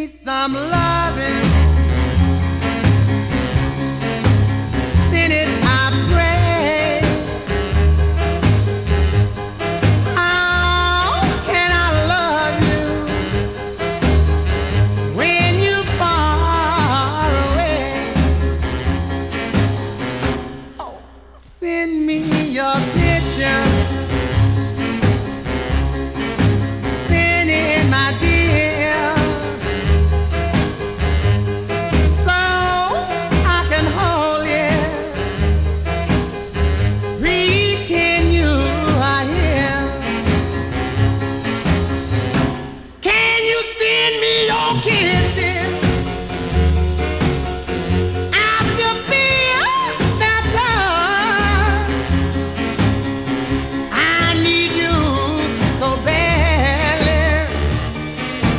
me some loving. Send it, I pray. How can I love you when you're far away? Oh, send me your picture. Send it, my dear, so I can hold you, pretend you are here. Can you send me your kiss?